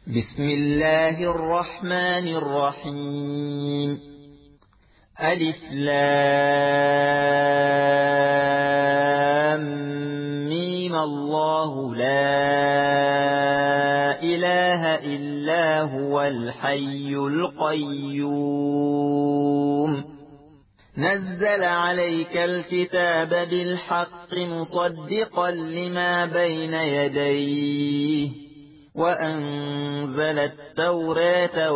بسم الله الرحمن الرحيم ألف لام ميم الله لا إله إلا هو الحي القيوم نزل عليك الكتاب بالحق مصدقا لما بين يديه وأنزل التوراة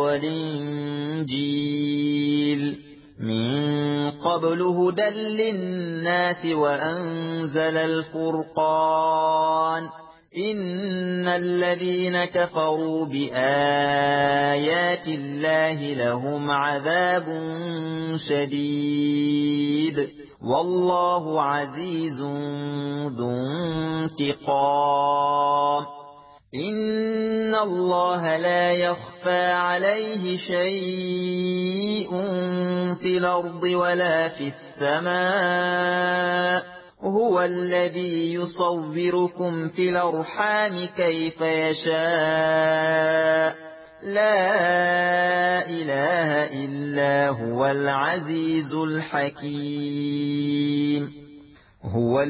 والإنجيل من قبل هدى للناس وأنزل الفرقان إن الذين كفروا بآيات الله لهم عذاب شديد والله عزيز ذو انتقام إن الله لا يخفى عليه شيء في الأرض ولا في السماء هو الذي يصوركم في الأرحام كيف يشاء لا إله إلا هو العزيز الحكيم هو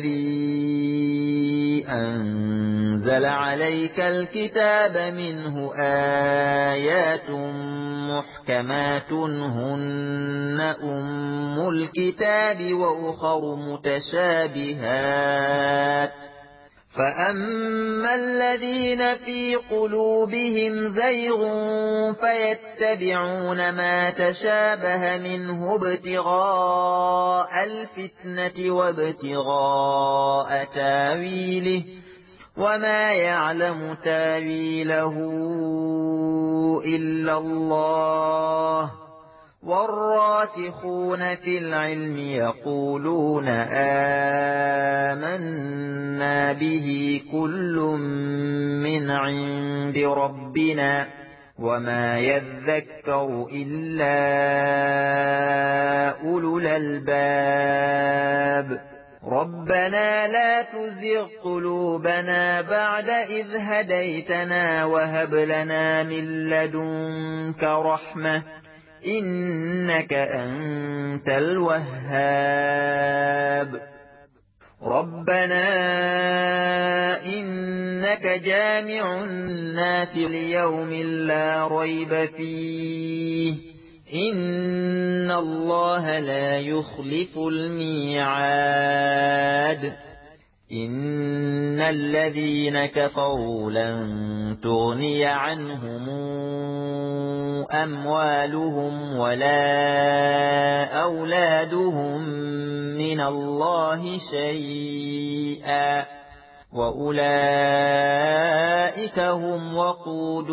الذي أنزل عليك الكتاب منه آيات محكمات هن أم الكتاب وأخر متشابهات فأما الذين في قلوبهم زيغ فيتبعون ما تشابه منه ابتغاء الفتنة وابتغاء تاويله وما يعلم تاويله إلا الله والراسخون في العلم يقولون آمنا به كل من عند ربنا وما يذكر إلا أولو الألباب ربنا لا تزغ قلوبنا بعد إذ هديتنا وهب لنا من لدنك رحمة إنك أنت الوهاب ربنا إنك جامع الناس ليوم لا ريب فيه إن الله لا يخلف الميعاد إن الذين كفروا لن تغني عنهم أموالهم ولا أولادهم من الله شيئا وأولئك هم وقود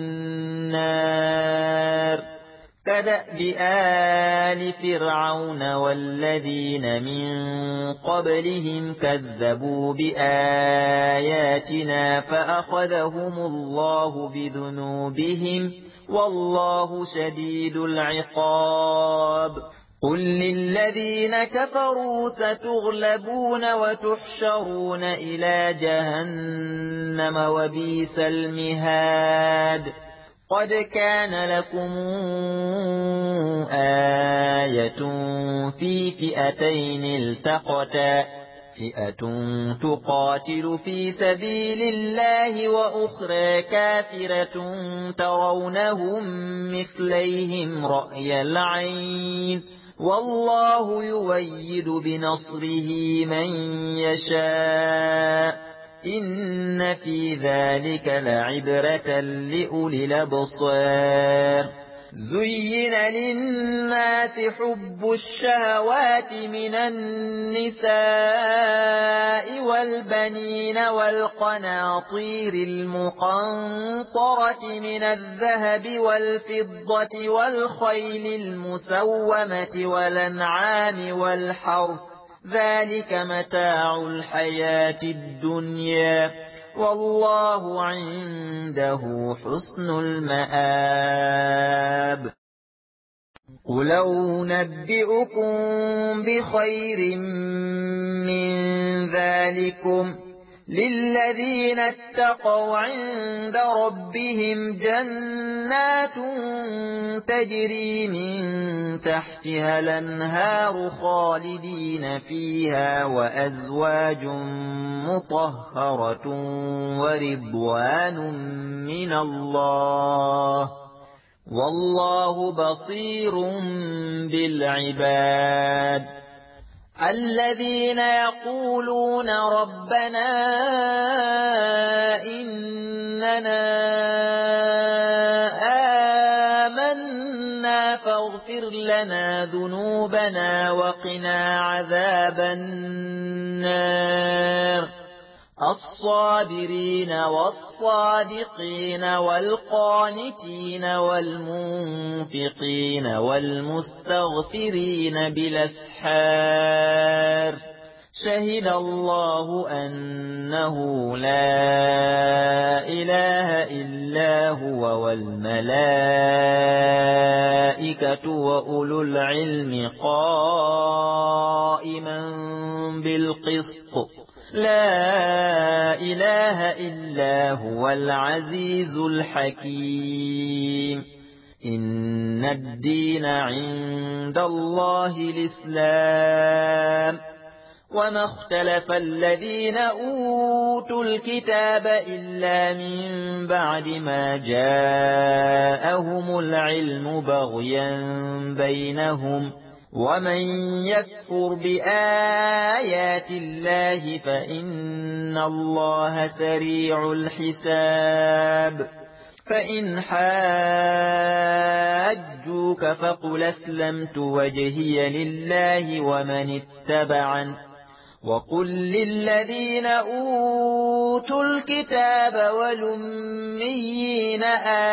النار كدأب آل فرعون والذين من قبلهم كذبوا بآياتنا فأخذهم الله بذنوبهم والله شديد العقاب قل للذين كفروا ستغلبون وتحشرون إلى جهنم وبئس المهاد قد كان لكم آية في فئتين التقتا فئة تقاتل في سبيل الله وأخرى كافرة ترونهم مثليهم رأي العين والله يؤيد بنصره من يشاء إن في ذلك لعبرة لأولي الأبصار زين للناس حب الشهوات من النساء والبنين والقناطير المقنطرة من الذهب والفضة والخيل المسومة والأنعام والحرث ذلك متاع الحياة الدنيا والله عنده حسن المآب قل لو نبئكم بخير من ذلكم للذين اتقوا عند ربهم جنات تجري من تحتها الأنهار خالدين فيها وأزواج مطهرة ورضوان من الله والله بصير بالعباد الذين يقولون ربنا إننا آمنا فاغفر لنا ذنوبنا وقنا عذاب النار الصابرين والصادقين والقانتين والمنفقين والمستغفرين بالأسحار شهد الله أنه لا إله إلا هو والملائكة وأولو العلم قائما بالقسط لا إله إلا هو العزيز الحكيم إن الدين عند الله الإسلام وما اختلف الذين أوتوا الكتاب إلا من بعد ما جاءهم العلم بغيا بينهم ومن يكفر بآيات الله فإن الله سريع الحساب فإن حاجوك فقل أسلمت وجهي لله ومن اتبعن وقل للذين أوتوا الكتاب والأميين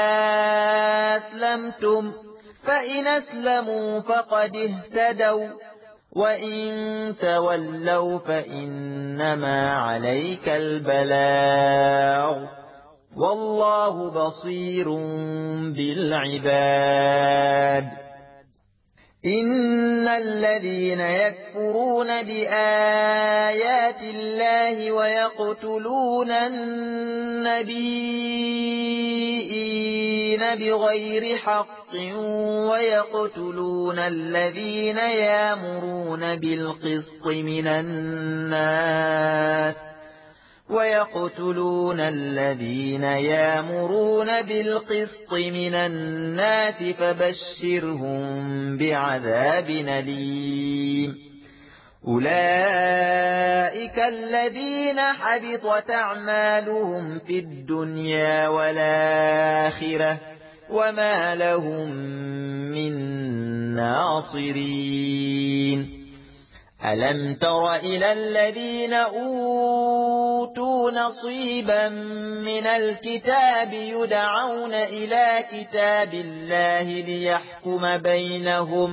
أسلمتم فإن أسلموا فقد اهتدوا وإن تولوا فإنما عليك البلاغ والله بصير بالعباد إن الذين يكفرون بآيات الله ويقتلون النبيين بغير حق ويقتلون الذين يأمرون بالقسط من الناس فبشرهم بعذاب أليم أولئك الذين حبطت أعمالهم في الدنيا والآخرة وما لهم من ناصرين ألم تر إلى الذين أوتوا نصيبا من الكتاب يدعون إلى كتاب الله ليحكم بينهم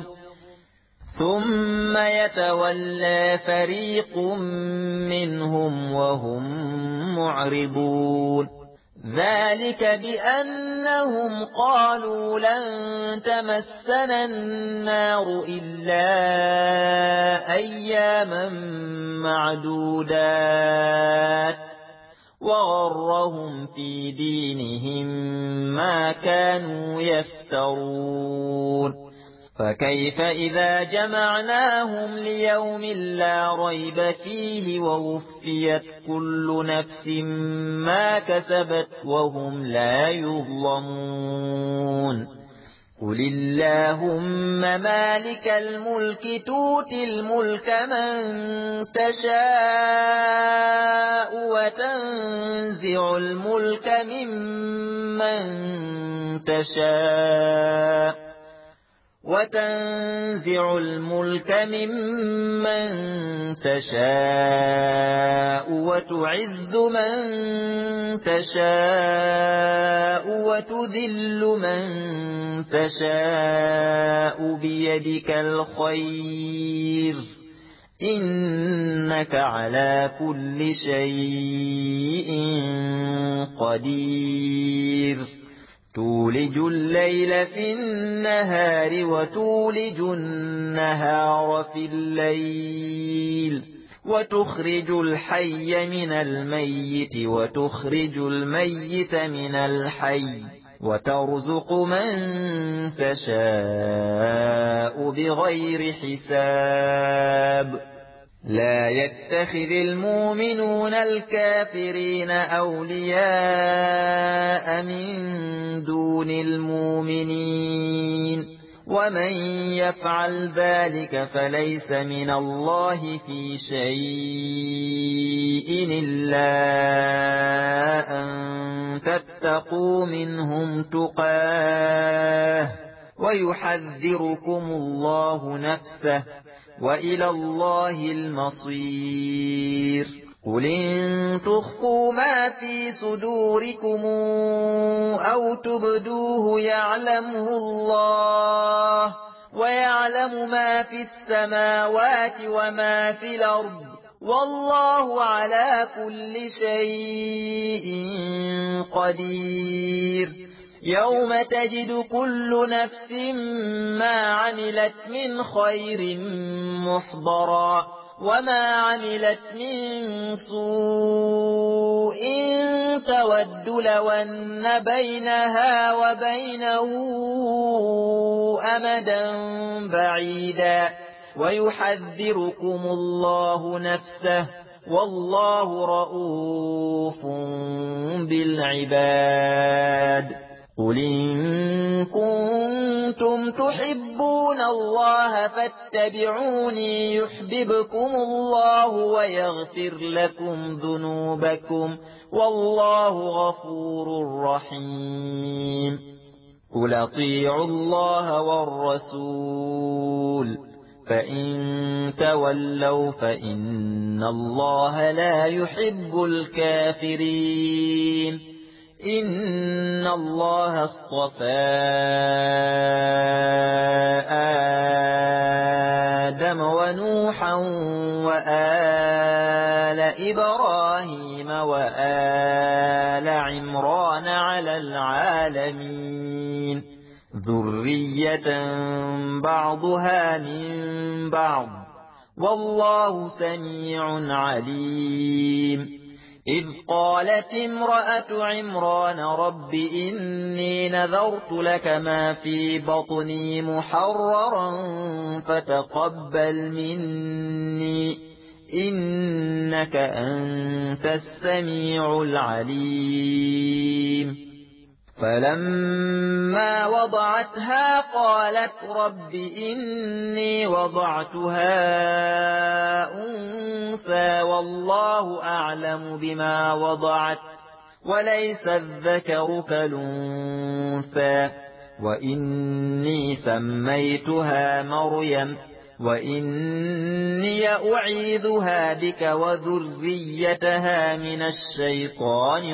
ثم يتولى فريق منهم وهم معرضون ذلك بأنهم قالوا لن تمسنا النار إلا أياما معدودات وغرهم في دينهم ما كانوا يفترون فكيف إذا جمعناهم ليوم لا ريب فيه ووفيت كل نفس ما كسبت وهم لا يظلمون قل اللهم مالك الملك تؤتي الملك من تشاء وتنزع الملك ممن تشاء وتعز من تشاء وتذل من تشاء بيدك الخير إنك على كل شيء قدير تولج الليل في النهار وتولج النهار في الليل وتخرج الحي من الميت وتخرج الميت من الحي وترزق من تشاء بغير حساب لا يتخذ المؤمنون الكافرين أولياء من دون المؤمنين ومن يفعل ذلك فليس من الله في شيء إلا أن تتقوا منهم تقاه ويحذركم الله نفسه وإلى الله المصير قل إن تخفوا ما في صدوركم أو تبدوه يعلمه الله ويعلم ما في السماوات وما في الأرض والله على كل شيء قدير يوم تجد كل نفس ما عملت من خير محضرا وما عملت من سوء تود لو أن بينها وبينه أمدا بعيدا ويحذركم الله نفسه والله رؤوف بالعباد قل إن كنتم تحبون الله فاتبعوني يحببكم الله ويغفر لكم ذنوبكم والله غفور رحيم قل اطيعوا الله والرسول فإن تولوا فإن الله لا يحب الكافرين إن الله اصطفى آدم ونوحا وآل إبراهيم وآل عمران على العالمين ذرية بعضها من بعض والله سميع عليم إذ قالت امرأة عمران رب إني نذرت لك ما في بطني محررا فتقبل مني إنك أنت السميع العليم فلما وضعتها قالت رب إني وضعتها أنثى والله أعلم بما وضعت وليس الذكر كالأنثى وإني سميتها مريم وإني أعيذها بك وذريتها من الشيطان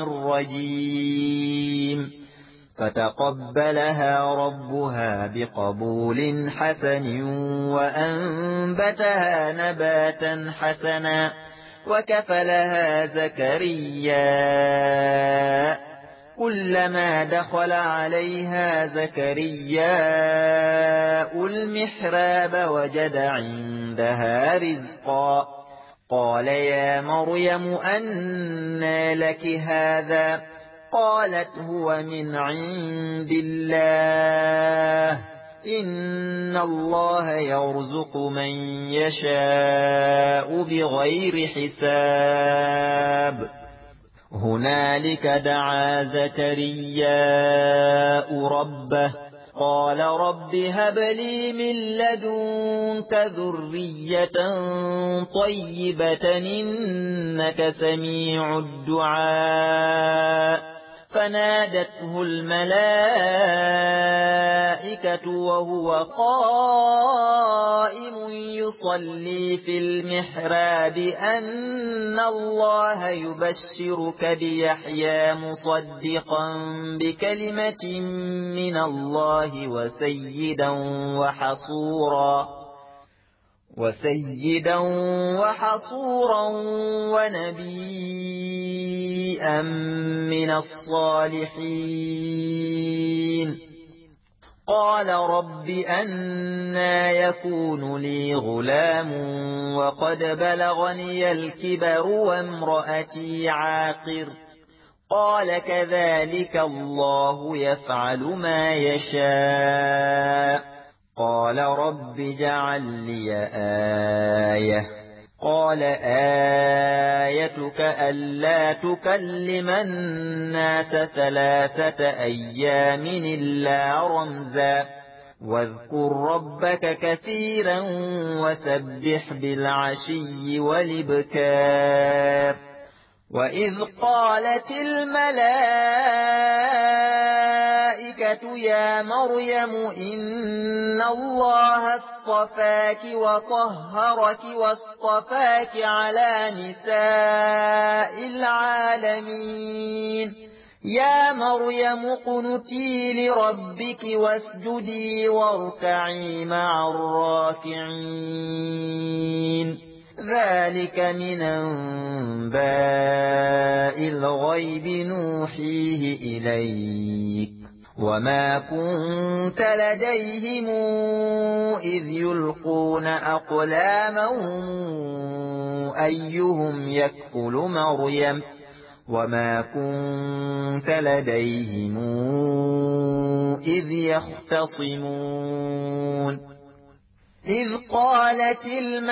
الرجيم فتقبلها ربها بقبول حسن وأنبتها نباتا حسنا وكفلها زكريا كلما دخل عليها زكرياء المحراب وجد عندها رزقا قال يا مريم أنى لك هذا قالت هو من عند الله إن الله يرزق من يشاء بغير حساب هنالك دعا زكرياء ربه قال رب هب لي من لدنك ذرية طيبة إنك سميع الدعاء فنادته الملائكة وهو قائم يصلي في المحراب أن الله يبشرك بيحيى مصدقا بكلمة من الله وسيدا وحصورا ونبيا من الصالحين قال رب أنى يكون لي غلام وقد بلغني الكبر وامرأتي عاقر قال كذلك الله يفعل ما يشاء قال رب اجعل لي آية قال آيتك ألا تكلم الناس 3 أيام إلا رمزا واذكر ربك كثيرا وسبح بالعشي والإبكار وإذ قالت الملائكة يا مريم إن الله اصطفاك وطهرك واصطفاك على نساء العالمين يا مريم اقنتي لربك واسجدي واركعي مع الراكعين ذلك من أنباء الغيب نوحيه إليك وما كنت لديهم إذ يلقون أقلامهم أيهم يكفل مريم وما كنت لديهم إذ يختصمون إذ قالت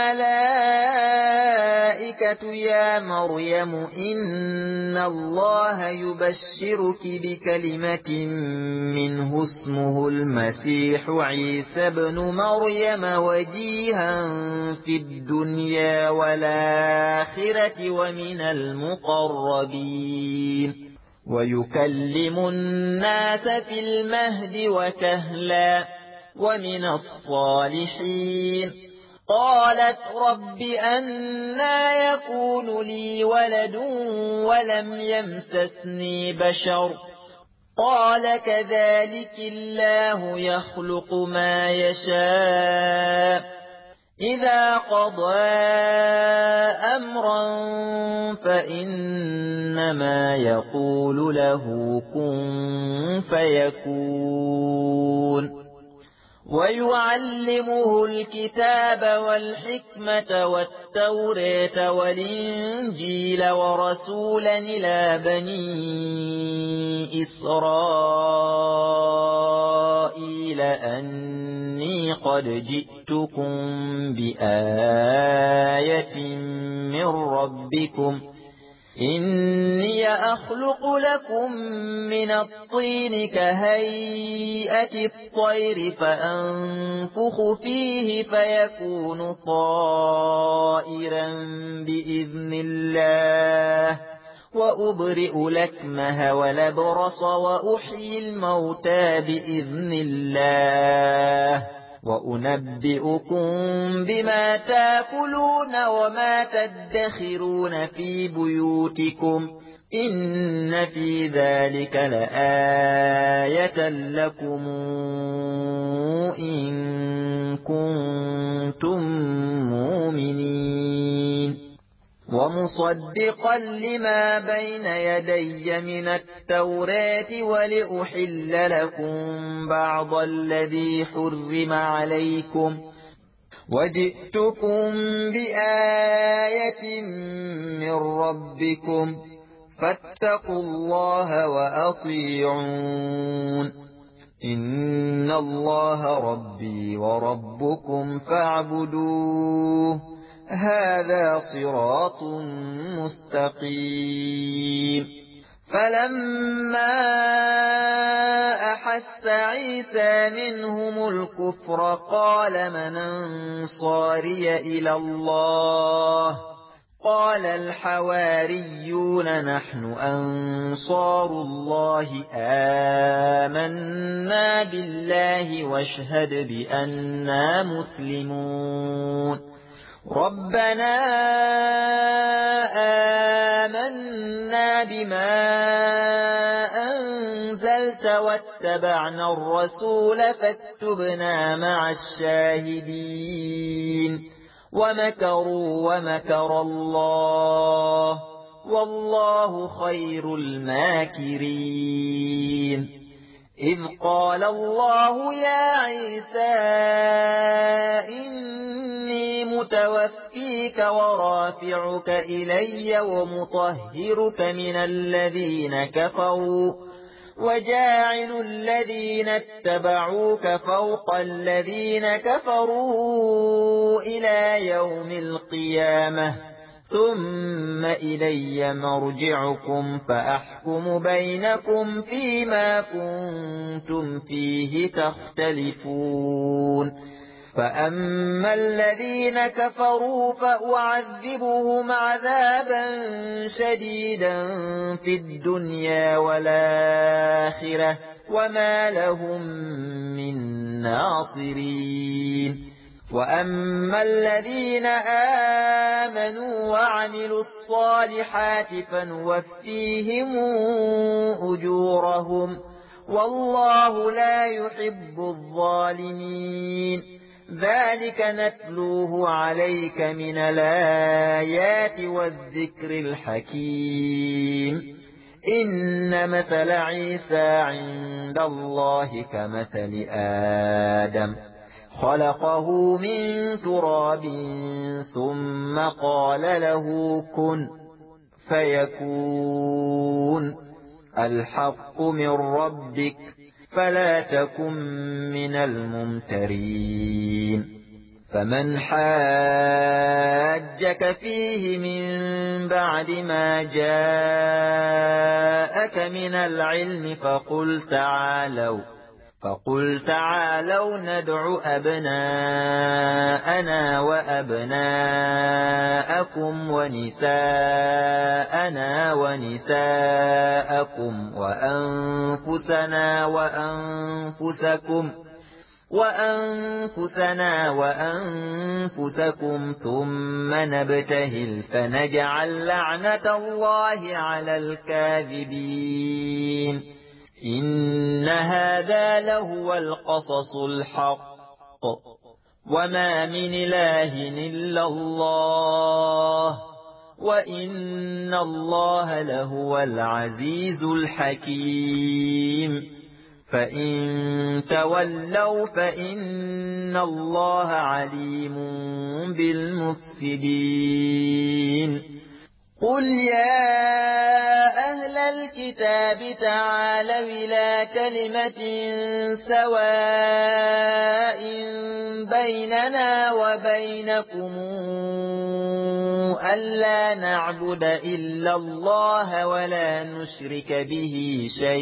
الملائكة يا مريم إن الله يبشرك بكلمة منه اسمه المسيح عيسى بن مريم وجيها في الدنيا والآخرة ومن المقربين ويكلم الناس في المهد وكهلا ومن الصالحين قالت رب أنى يكون لي ولد ولم يمسسني بشر قال كذلك الله يخلق ما يشاء إذا قضى أمرا فإنما يقول له كن فيكون ويعلمه الكتاب والحكمة والتوراة والإنجيل ورسولا إلى بني إسرائيل أني قد جئتكم بآية من ربكم إني أخلق لكم من الطين كهيئة الطير فأنفخ فيه فيكون طائرا بإذن الله وأبرئ الأكمه والأبرص وأحيي الموتى بإذن الله وأنبئكم بما تأكلون وما تدخرون في بيوتكم إن في ذلك لآية لكم إن كنتم مؤمنين ومصدقا لما بين يدي من التوراة ولأحل لكم بعض الذي حرم عليكم وجئتكم بآية من ربكم فاتقوا الله وأطيعون إن الله ربي وربكم فاعبدوه هذا صراط مستقيم فلما أحس عيسى منهم الكفر قال من أنصاري إلى الله قال الحواريون نحن أنصار الله آمنا بالله واشهد بأننا مسلمون ربنا آمنا بما أنزلت واتبعنا الرسول فاكتبنا مع الشاهدين ومكروا ومكر الله والله خير الماكرين إذ قال الله يا عيسى إني متوفيك ورافعك إلي ومطهرك من الذين كفروا وجاعل الذين اتبعوك فوق الذين كفروا إلى يوم القيامة ثم إلي مرجعكم فأحكم بينكم فيما كنتم فيه تختلفون فأما الذين كفروا فأعذبهم عذابا شديدا في الدنيا والآخرة وما لهم من ناصرين وأما الذين آمنوا وعملوا الصالحات فنوفيهم أجورهم والله لا يحب الظالمين ذلك نتلوه عليك من الآيات والذكر الحكيم إن مثل عيسى عند الله كمثل آدم خلقه من تراب ثم قال له كن فيكون الحق من ربك فلا تكن من الممترين فمن حاجك فيه من بعد ما جاءك من العلم فقل تعالوا ندع أبناءنا وأبناءكم ونساءنا ونساءكم وأنفسنا وأنفسكم ثم نبتهل فنجعل لعنة الله على الكاذبين إن هذا لهو القصص الحق وما من إله إلا الله وإن الله لهو العزيز الحكيم فإن تولوا فإن الله عليم بالمفسدين قل يا أهل الكتاب تعالوا إلى كلمة سواء بيننا وبينكم ألا نعبد إلا الله ولا نشرك به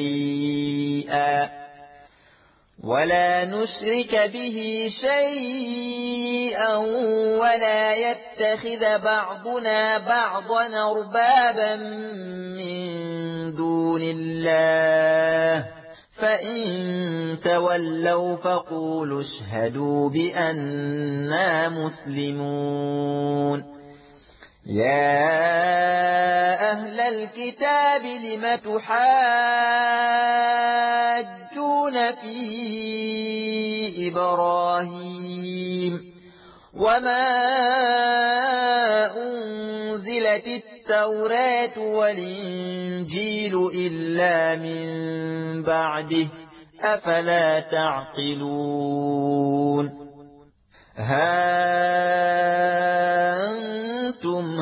شيئا ولا يتخذ بعضنا بعضا أربابا من دون الله فإن تولوا فقولوا اشهدوا بأننا مسلمون يا أهل الكتاب لم تحاجون في إبراهيم وما أنزلت التوراة والإنجيل إلا من بعده أفلا تعقلون أنتم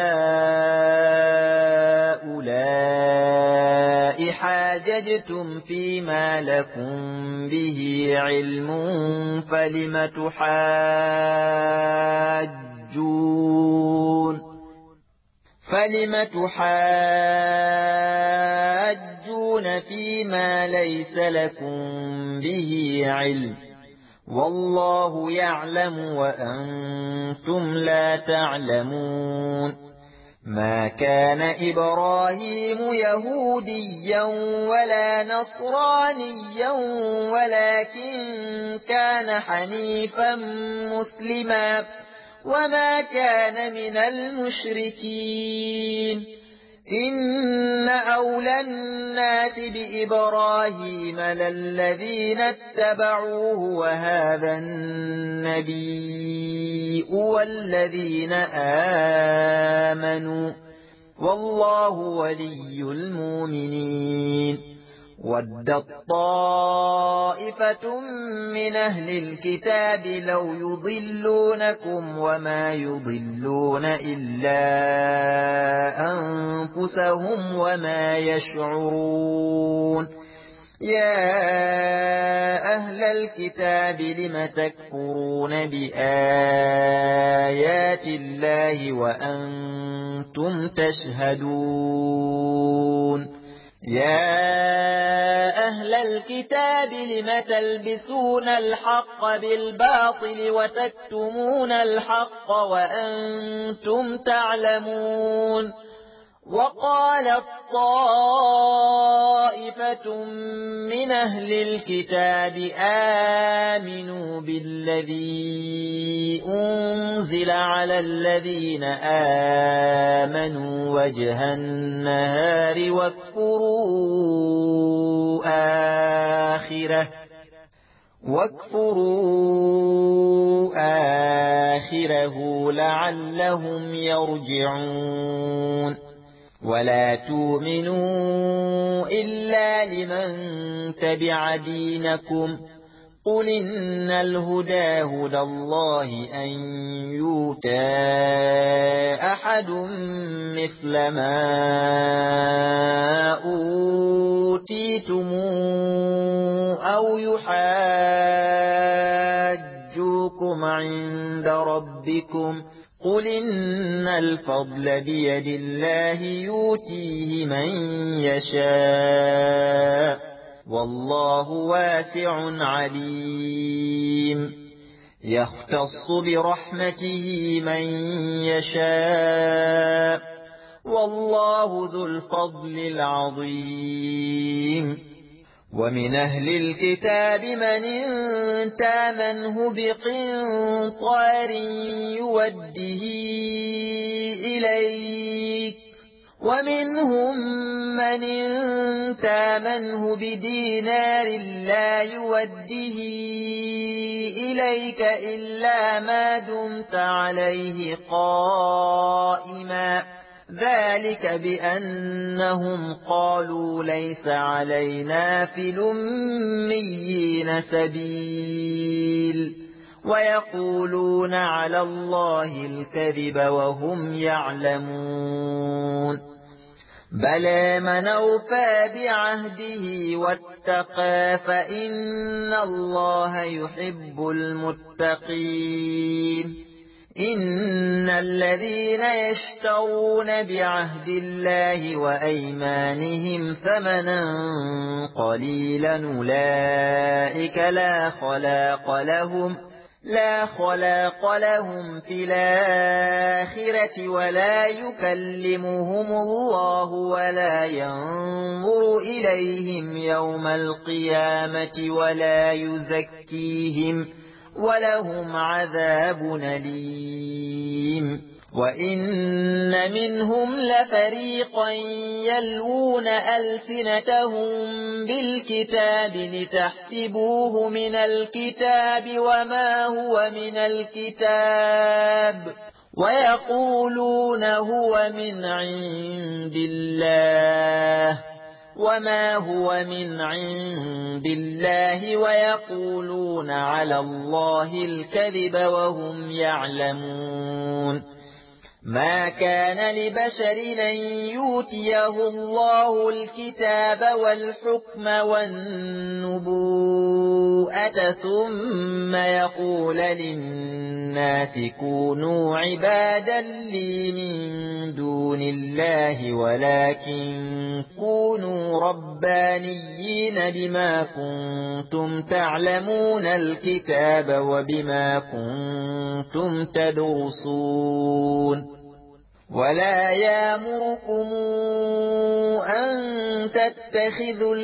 هؤلاء حاججتم فيما لكم به علم فلم تحاجون فيما ليس لكم به علم والله يعلم وأنتم لا تعلمون ما كان إبراهيم يهوديا ولا نصرانيا ولكن كان حنيفا مسلما وما كان من المشركين إن أولى الناس بإبراهيم للذين اتبعوه وهذا النبي والذين آمنوا والله ولي المؤمنين ودت طائفة من أهل الكتاب لو يضلونكم وما يضلون إلا أنفسهم وما يشعرون يا أهل الكتاب لم تكفرون بآيات الله وأنتم تشهدون يا أهل الكتاب لم تلبسون الحق بالباطل وتكتمون الحق وأنتم تعلمون وقالت طائفة من أهل الكتاب آمنوا بالذي أنزل على الذين آمنوا وجه النهار واكفروا آخره لعلهم يرجعون ولا تؤمنوا إلا لمن تبع دينكم قل إن الهدى هدى الله أن يؤتى أحد مثل ما أوتيتم أو يحاجوكم عند ربكم قل إن الفضل بيد الله يؤتيه من يشاء والله واسع عليم يختص برحمته من يشاء والله ذو الفضل العظيم ومن أهل الكتاب من تامنه بقنطار يوده إليك ومنهم من تامنه بدينار لا يوده إليك إلا ما دمت عليه قائما ذلك بأنهم قالوا ليس علينا في الأميين سبيل ويقولون على الله الكذب وهم يعلمون بلى من أوفى بعهده واتقى فإن الله يحب المتقين إن الذين يشترون بعهد الله وأيمانهم ثمنا قليلا أولئك لا خلاق لهم في الآخرة ولا يكلمهم الله ولا ينظر إليهم يوم القيامة ولا يزكيهم ولهم عذاب أليم وإن منهم لفريقا يلوون ألسنتهم بالكتاب لتحسبوه من الكتاب وما هو من الكتاب ويقولون هو من عند الله وما هو من عند الله ويقولون على الله الكذب وهم يعلمون ما كان لبشر أن يؤتيه الله الكتاب والحكم والنبوءة ثم يقول للناس كونوا عبادا لي من دون الله ولكن كونوا ربانيين بما كنتم تعلمون الكتاب وبما كنتم تدرسون ولا يأمركم أن تتخذوا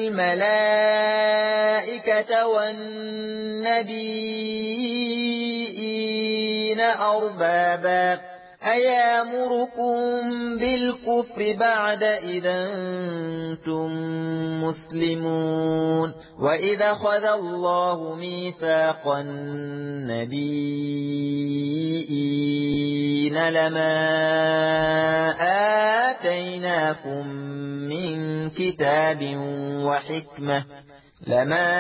الملائكة والنبيين أربابا أيامركم بالكفر بعد إذا أنتم مسلمون وإذا خذ الله ميثاق النبيين لما آتيناكم من كتاب وحكمة لما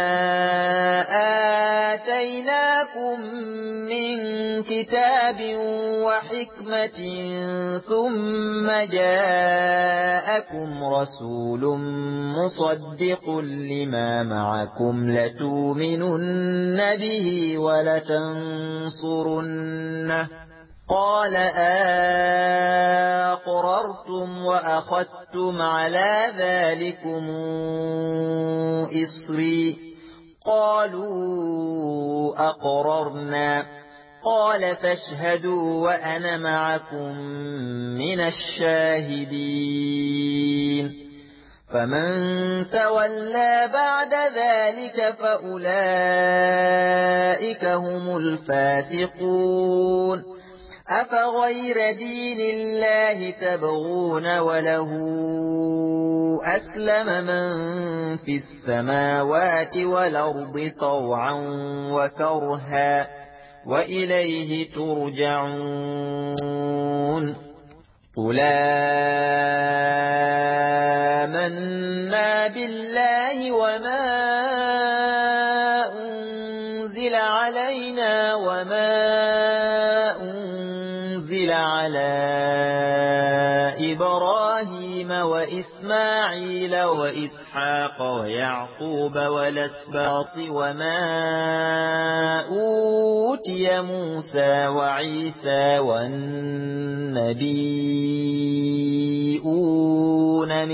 آتيناكم من كتاب وحكمة ثم جاءكم رسول مصدق لما معكم لتؤمنن به ولتنصرنه قال أقررتم وأخذتم على ذلكم إصري قالوا أقررنا قال فاشهدوا وأنا معكم من الشاهدين فمن تولى بعد ذلك فأولئك هم الفاسقون أفغير دين الله تبغون وله أسلم من في السماوات والأرض طوعا وكرها وإليه ترجعون قل آمنا بالله وما أنزل علينا وما أنزل على إبراهيم وإسماعيل وإسحاق ويعقوب والأسباط وما أوتي موسى وعيسى والنبيون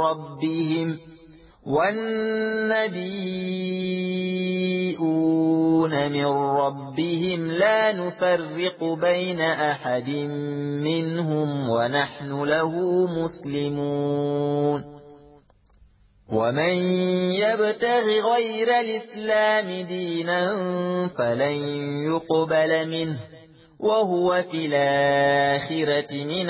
من ربهم لا نفرق بين أحد منهم ونحن له مسلمون ومن يبتغ غير الإسلام دينا فلن يقبل منه وهو في الآخرة من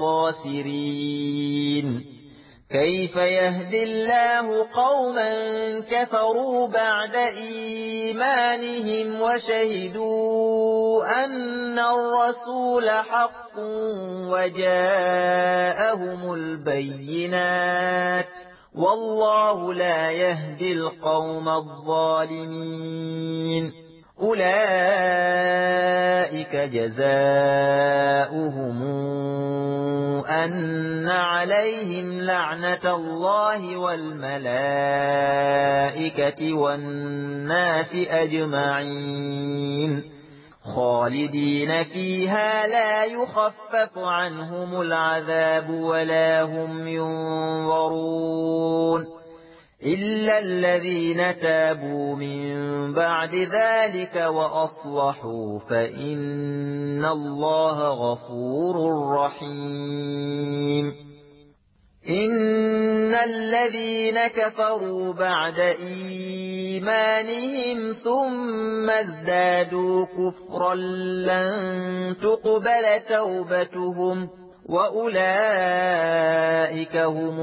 الخاسرين كيف يهدي الله قوما كفروا بعد إيمانهم وشهدوا أن الرسول حق وجاءهم البينات والله لا يهدي القوم الظالمين أولئك جزاؤهم أن عليهم لعنة الله والملائكة والناس أجمعين خالدين فيها لا يخفف عنهم العذاب ولا هم ينظرون إلا الذين تابوا من بعد ذلك وأصلحوا فإن الله غفور رحيم إن الذين كفروا بعد إيمانهم ثم ازدادوا كفرا لن تقبل توبتهم وأولئك هم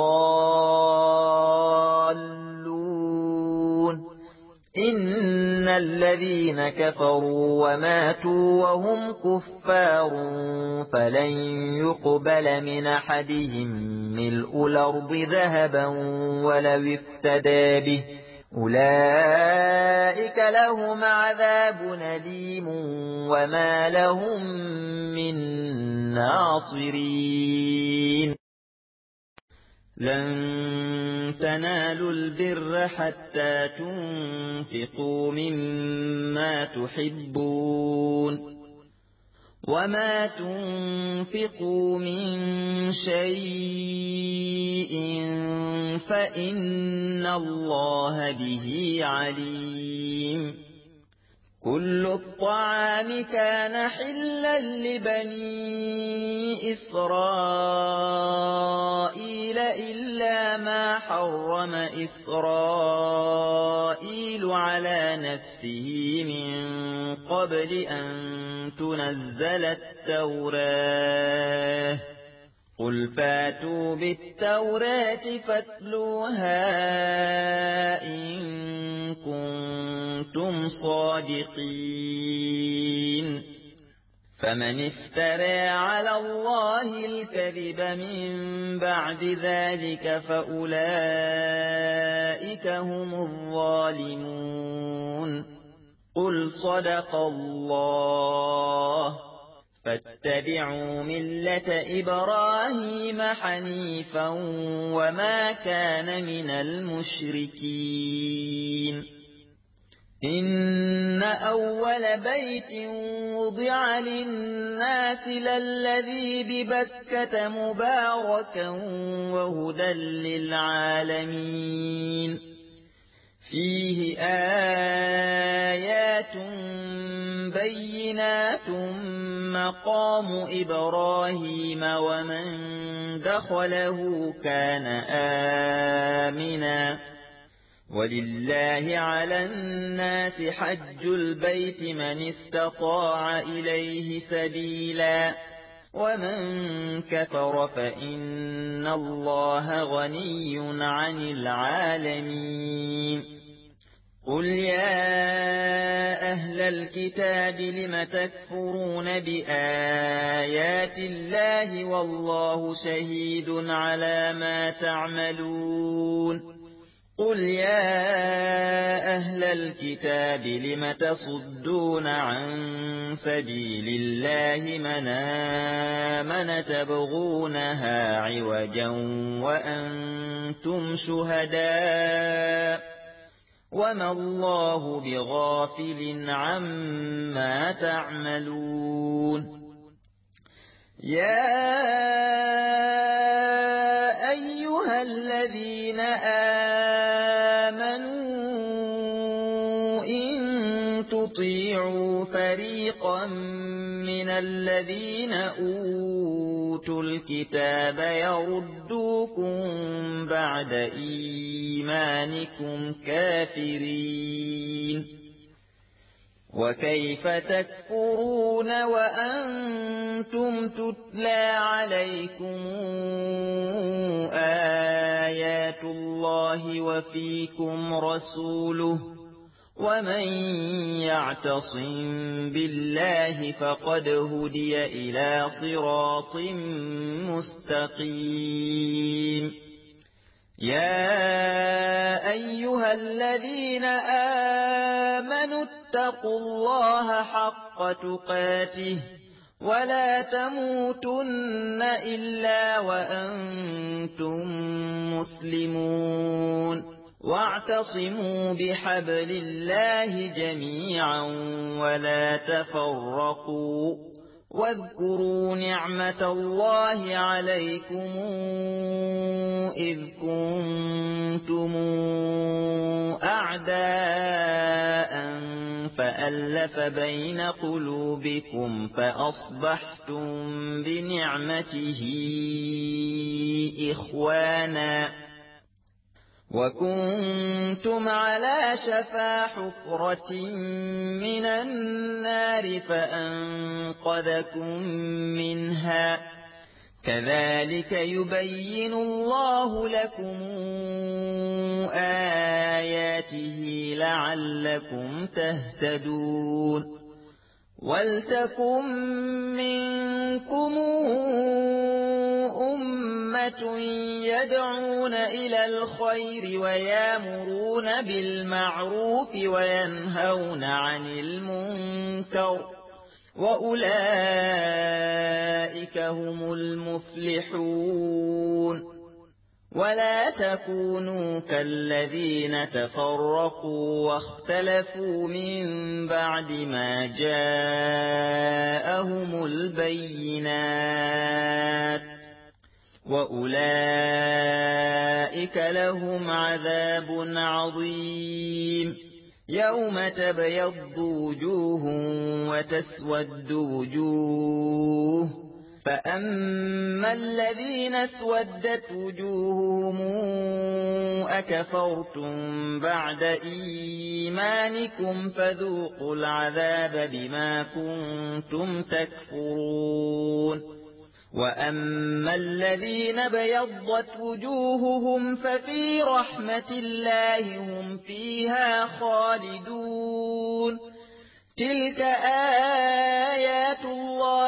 الضالون إن الذين كفروا وماتوا وهم كفار فلن يقبل من أحدهم ملء الأرض ذهبا ولو افتدى به أولئك لهم عذاب أليم وما لهم من ناصرين لن تنالوا البر حتى تنفقوا مما تحبون وما تنفقوا من شيء فإن الله به عليم كل الطعام كان حلا لبني إسرائيل إلا ما حرم إسرائيل على نفسه من قبل أن تنزل التوراة قل فاتوا بالتوراة فاتلوها إن كنتم صادقين فمن افترى على الله الكذب من بعد ذلك فأولئك هم الظالمون. قل صدق الله. فاتبعوا ملة إبراهيم حنيفا وما كان من المشركين. إن أول بيت وضع للناس للذي ببكة مباركا وهدى للعالمين فيه آيات بينات مقام إبراهيم ومن دخله كان آمنا ولله على الناس حج البيت من استطاع إليه سبيلا ومن كفر فإن الله غني عن العالمين. قل يا أهل الكتاب لم تكفرون بآيات الله والله شهيد على ما تعملون. قل يا أهل الكتاب لم تصدون عن سبيل الله من آمن تبغونها عوجا وأنتم شهداء وما الله بغافل عما تعملون. يا أيها الذين آمنوا إن تطيعوا فريقا من الذين أوتوا الكتاب يردوكم بعد إيمانكم كافرين وكيف تكفرون وأنتم تتلى عليكم آيات الله وفيكم رسوله ومن يعتصم بالله فقد هدي إلى صراط مستقيم. يا أيها الذين آمنوا اتقوا الله حق تقاته ولا تموتن إلا وأنتم مسلمون واعتصموا بحبل الله جميعا ولا تفرقوا واذكروا نعمة الله عليكم إذ كنتم أعداء فألف بين قلوبكم فأصبحتم بنعمته إخوانا وكنتم على شفا حفرة من النار فأنقذكم منها كذلك يبين الله لكم آياته لعلكم تهتدون. ولتكن منكم أمة يدعون إلى الخير ويامرون بالمعروف وينهون عن المنكر وأولئك هم المفلحون. ولا تكونوا كالذين تفرقوا واختلفوا من بعد ما جاءهم البينات وأولئك لهم عذاب عظيم. يوم تبيض وجوه وتسود وجوه فأما الذين اسودت وجوههم أكفرتم بعد إيمانكم فذوقوا العذاب بما كنتم تكفرون. وأما الذين بيضت وجوههم ففي رحمة الله هم فيها خالدون. تلك آيات الله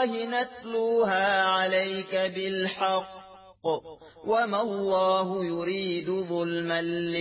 نتلوها عليك بالحق وما الله يريد ظلما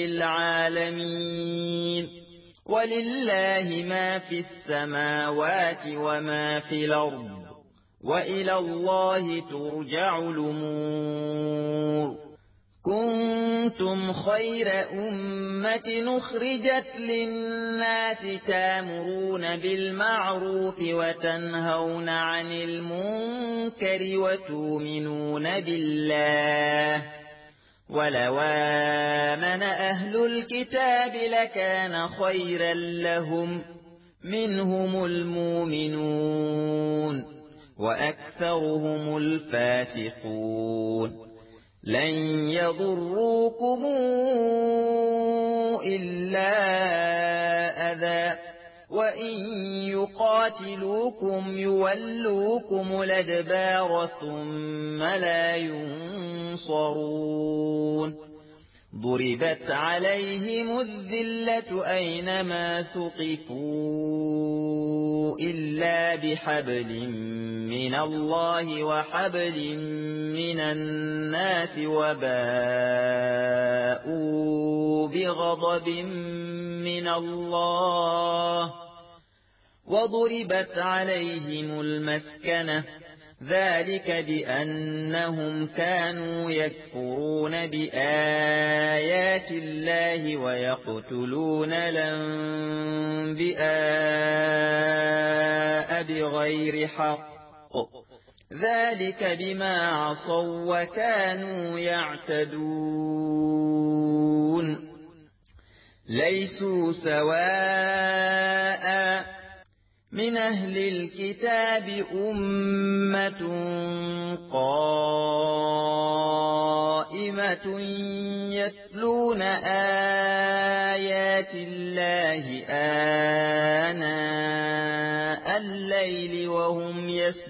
للعالمين ولله ما في السماوات وما في الأرض وإلى الله ترجع الأمور كنتم خير أمة أخرجت للناس تأمرون بالمعروف وتنهون عن المنكر وتؤمنون بالله ولو آمن أهل الكتاب لكان خيرا لهم منهم المؤمنون وأكثرهم الفاسقون لن يضروكم إلا أذى وإن يقاتلوكم يولوكم الأدبار ثم لا ينصرون ضربت عليهم الذلة أينما ثقفوا إلا بحبل من الله وحبل من الناس وباءوا بغضب من الله وضربت عليهم المسكنة ذلك بأنهم كانوا يكفرون بآيات الله ويقتلون الأنبياء بغير حق ذلك بما عصوا وكانوا يعتدون ليسوا سواء من أهل الكتاب أمة قائمة يتلون آيات الله آناء الليل وهم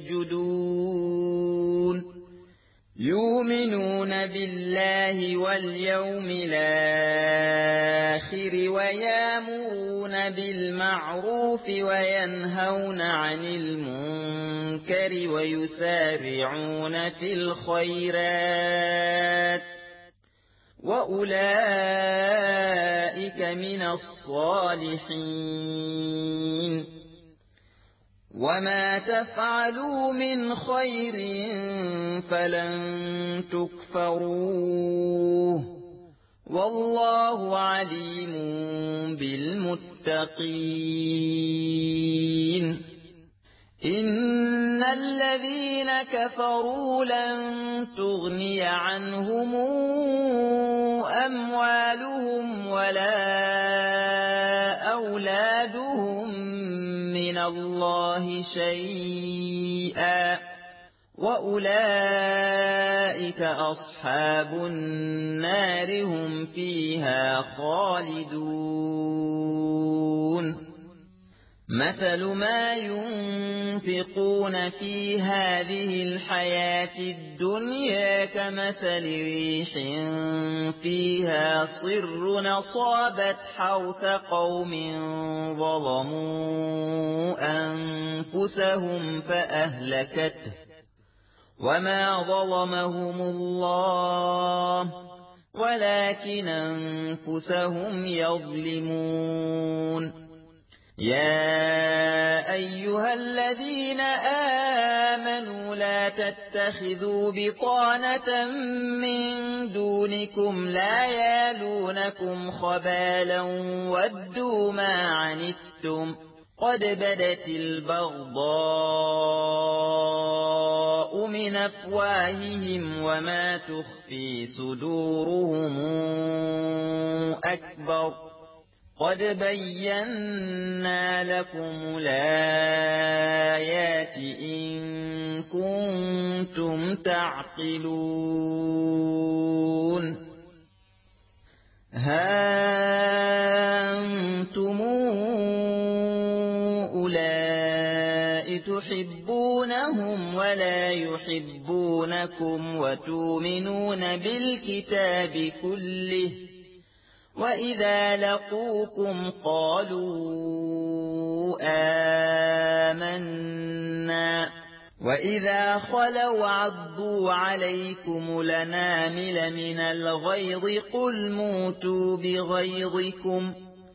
يسجدون يؤمنون بالله واليوم الآخر ويأمرون بالمعروف وينهون عن المنكر ويسارعون في الخيرات وأولئك من الصالحين وما تفعلوا من خير فلن تكفروه والله عليم بالمتقين إن الذين كفروا لن تغني عنهم أموالهم ولا أولادهم من الله شيئا وأولئك أصحاب النار هم فيها خالدون مثل ما ينفقون في هذه الحياة الدنيا كمثل ريح فيها صر أصابت حرث قوم ظلموا أنفسهم فأهلكته وما ظلمهم الله ولكن أنفسهم يظلمون يا أيها الذين آمنوا لا تتخذوا بطانة من دونكم لا يالونكم خبالا ودوا ما عنتم قد بدت البغضاء من أفواههم وما تخفي صدورهم أكبر قد بينا لكم الآيات إن كنتم تعقلون ها أنتم أولئك تحبونهم ولا يحبونكم وتؤمنون بالكتاب كله وإذا لقوكم قالوا آمنا وإذا خلوا عضوا عليكم الأنامل من الغيظ قل موتوا بغيظكم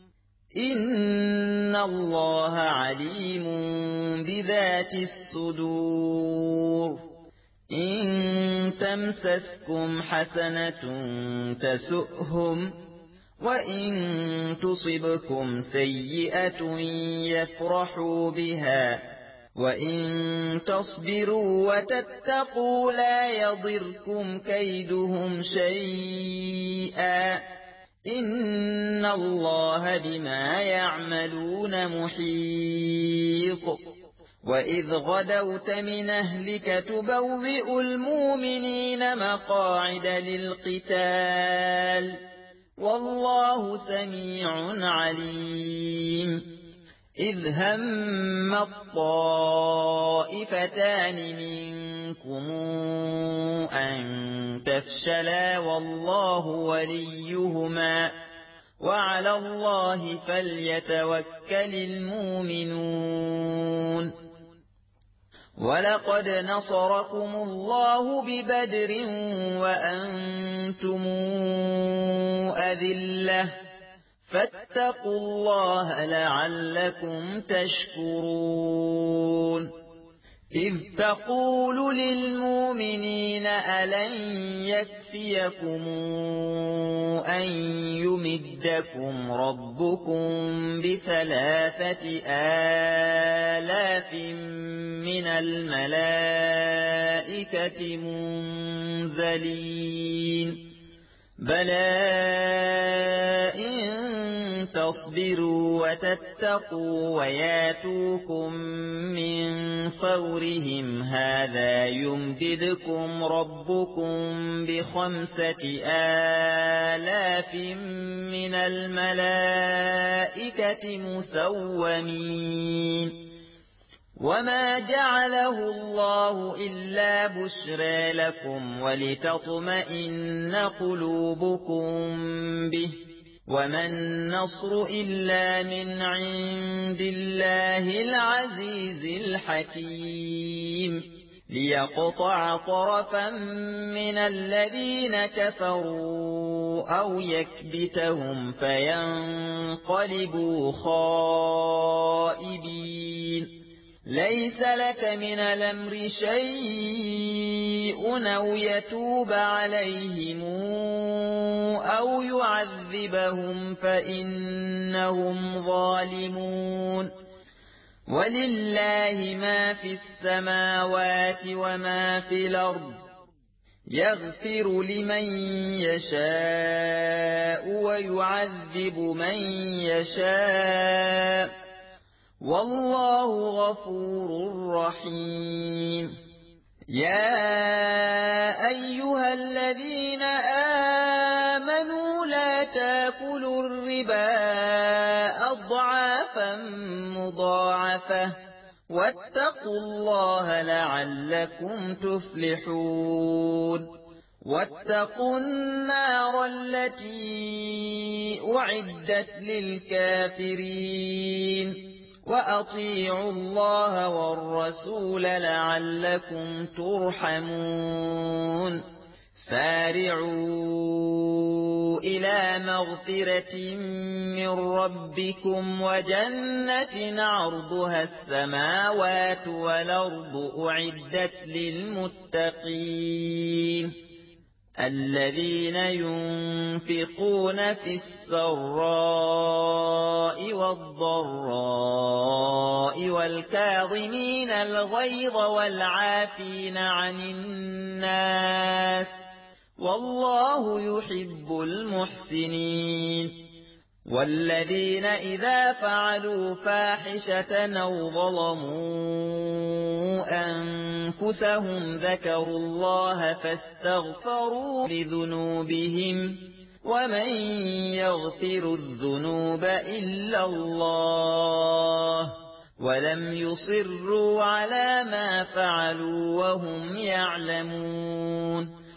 إن الله عليم بذات الصدور إن تمسسكم حسنة تسؤهم وإن تصبكم سيئة يفرحوا بها وإن تصبروا وتتقوا لا يضركم كيدهم شيئا إن الله بما يعملون محيط وإذ غدوت من أهلك تبوئ المؤمنين مقاعد للقتال والله سميع عليم إذ هم الطائفتان منكم أن تفشلا والله وليهما وعلى الله فليتوكل المؤمنون ولقد نصركم الله ببدر وأنتم أذلة فاتقوا الله لعلكم تشكرون إذ تقول للمؤمنين ألن يكفيكم أن يمدكم ربكم ب3,000 من الملائكة منزلين بلى إن تصبروا وتتقوا وياتوكم من فورهم هذا يمددكم ربكم ب5,000 من الملائكة مسومين وما جعله الله إلا بشرى لكم ولتطمئن قلوبكم به وما النصر إلا من عند الله العزيز الحكيم ليقطع طرفا من الذين كفروا أو يكبتهم فينقلبوا خائبين ليس لك من الأمر شيء أو يتوب عليهم أو يعذبهم فإنهم ظالمون ولله ما في السماوات وما في الأرض يغفر لمن يشاء ويعذب من يشاء والله غفور رحيم يا أيها الذين آمنوا لا تاكلوا الربا أضعافا مضاعفة واتقوا الله لعلكم تفلحون واتقوا النار التي أعدت للكافرين وأطيعوا الله والرسول لعلكم ترحمون سارعوا إلى مغفرة من ربكم وجنة عرضها السماوات والأرض أعدت للمتقين الذين ينفقون في السراء والضراء والكاظمين الغيظ والعافين عن الناس والله يحب المحسنين والذين إذا فعلوا فاحشة أو ظلموا أنفسهم ذكروا الله فاستغفروا لذنوبهم ومن يغفر الذنوب إلا الله ولم يصروا على ما فعلوا وهم يعلمون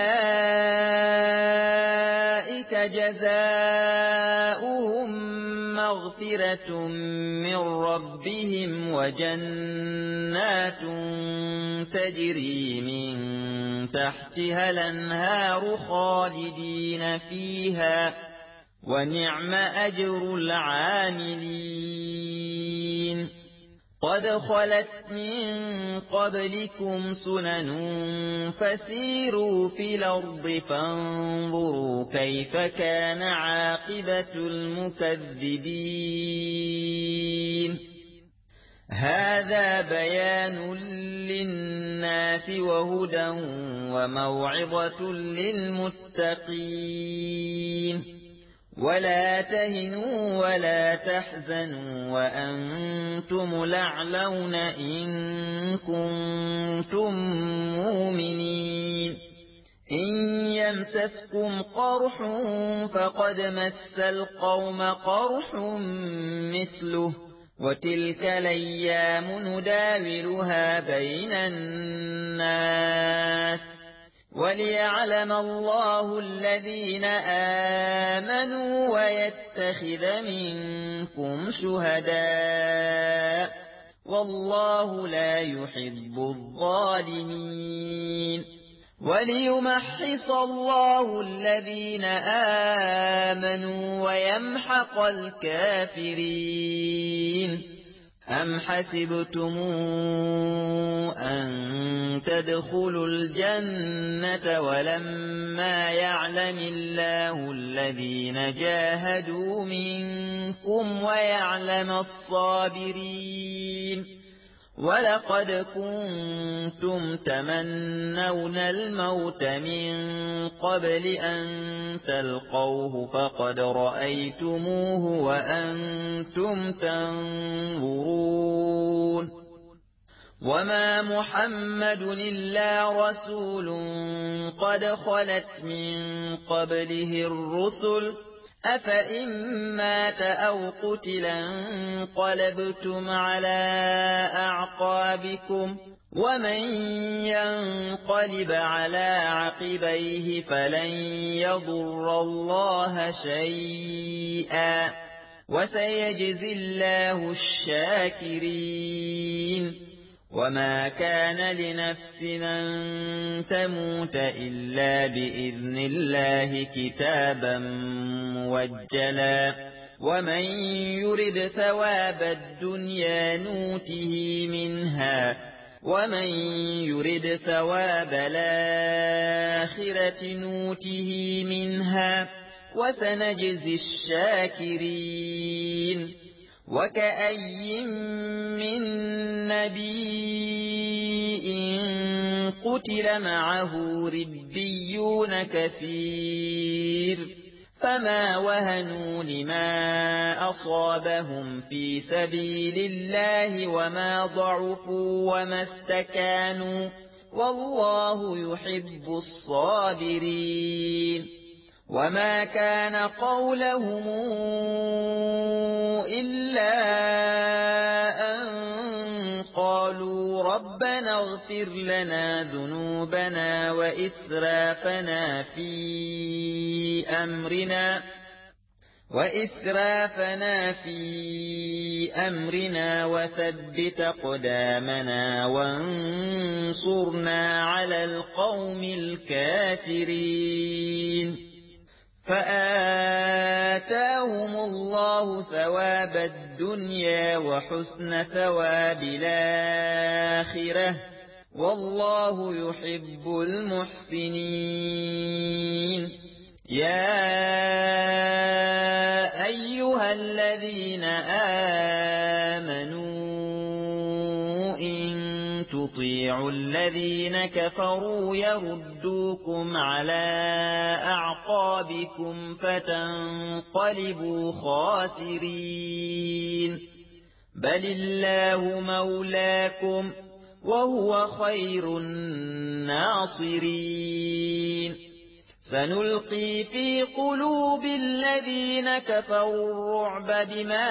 أولئك جزاؤهم مغفرة من ربهم وجنات تجري من تحتها الأنهار خالدين فيها ونعم أجر العاملين قد خلت من قبلكم سنن فسيروا في الأرض فانظروا كيف كان عاقبة المكذبين هذا بيان للناس وهدى وموعظة للمتقين ولا تهنوا ولا تحزنوا وأنتم الأعلون إن كنتم مؤمنين إن يمسسكم قرح فقد مس القوم قرح مثله وتلك الأيام نداولها بين الناس وليعلم الله الذين آمنوا ويتخذ منكم شهداء والله لا يحب الظالمين وليمحص الله الذين آمنوا ويمحق الكافرين أم حسبتم أن تدخلوا الجنة ولما يعلم الله الذين جاهدوا منكم ويعلم الصابرين ولقد كنتم تمنون الموت من قبل أن تلقوه فقد رأيتموه وأنتم تنظرون وما محمد إلا رسول قد خلت من قبله الرسل أفإن مات أو قتل انقلبتم على أعقابكم ومن ينقلب على عقبيه فلن يضر الله شيئا وسيجزي الله الشاكرين وما كان لنفس أن تموت إلا بإذن الله كتابا موجلا ومن يرد ثواب الدنيا نوته منها ومن يرد ثواب الآخرة نوته منها وسنجزي الشاكرين وكأي من نبي قتل معه ربيون كثير فما وهنوا لما أصابهم في سبيل الله وما ضعفوا وما استكانوا والله يحب الصابرين وما كان قولهم إلا أن قالوا ربنا اغفر لنا ذنوبنا وإسرافنا في أمرنا وثبت أقدامنا وانصرنا على القوم الكافرين فآتاهم الله ثواب الدنيا وحسن ثواب الآخرة والله يحب المحسنين يا أيها الذين آمنوا إن تطيعوا الذين كفروا يردوكم على أعقابكم فتنقلبوا خاسرين بل الله مولاكم وهو خير الناصرين سنلقي في قلوب الذين كفروا الرعب بما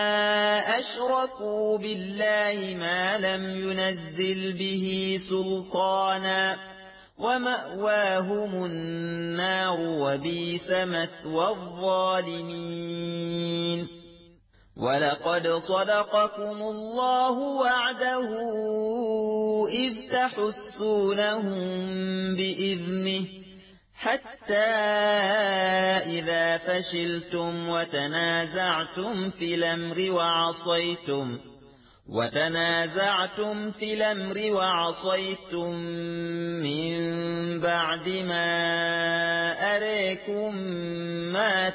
أشركوا بالله ما لم ينزل به سلطانا ومأواهم النار وبئس مثوى الظالمين ولقد صدقكم الله وعده إذ تحسونهم بإذنه حتى إذا فشلتم وتنازعتم في الأمر وعصيتم من بعد ما أريكم ما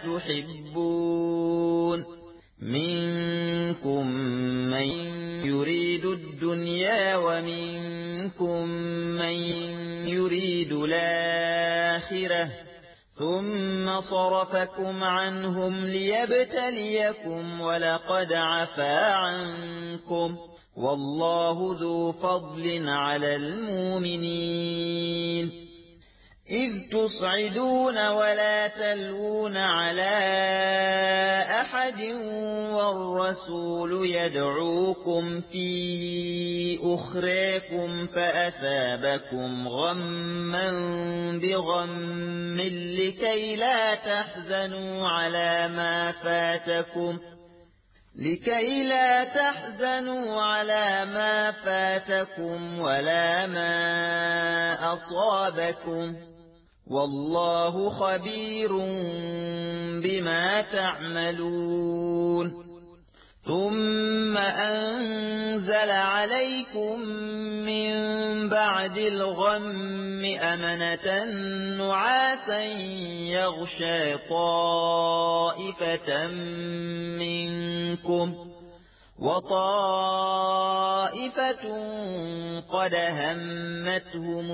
تحبون منكم من يريد الدنيا ومنكم من يريد الآخرة ثم صرفكم عنهم ليبتليكم ولقد عفا عنكم والله ذو فضل على المؤمنين إذ تصعدون ولا تلوون على أحد والرسول يدعوكم في أخراكم فأثابكم غما بغم لكي لا تحزنوا على ما فاتكم ولا ما أصابكم والله خبير بما تعملون ثم أنزل عليكم من بعد الغم أمنة نعاسا يغشى طائفة منكم وطائفة قد همتهم